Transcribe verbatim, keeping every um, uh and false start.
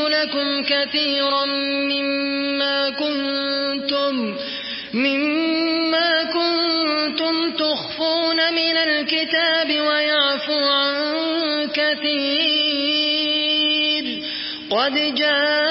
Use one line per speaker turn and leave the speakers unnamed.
لكم كثيرا مما كنتم مما كنتم تخفون من الكتاب ويعفو عن كثير قد جاء